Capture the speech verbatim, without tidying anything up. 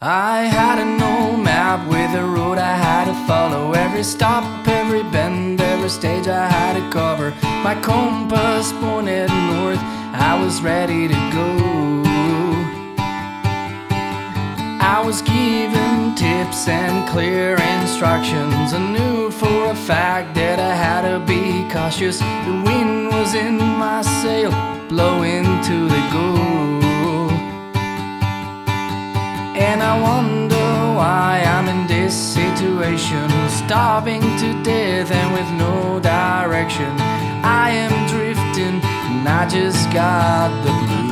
I had an old map with a road I had to follow. Every stop, every bend, every stage I had to cover. My compass pointed north, I was ready to go. I was given tips and clear instructions. I knew for a fact that I had to be cautious. The wind was in my sail, blowing to the goal. And I wonder why I'm in this situation, starving to death and with no direction. I am drifting and I just got the blues.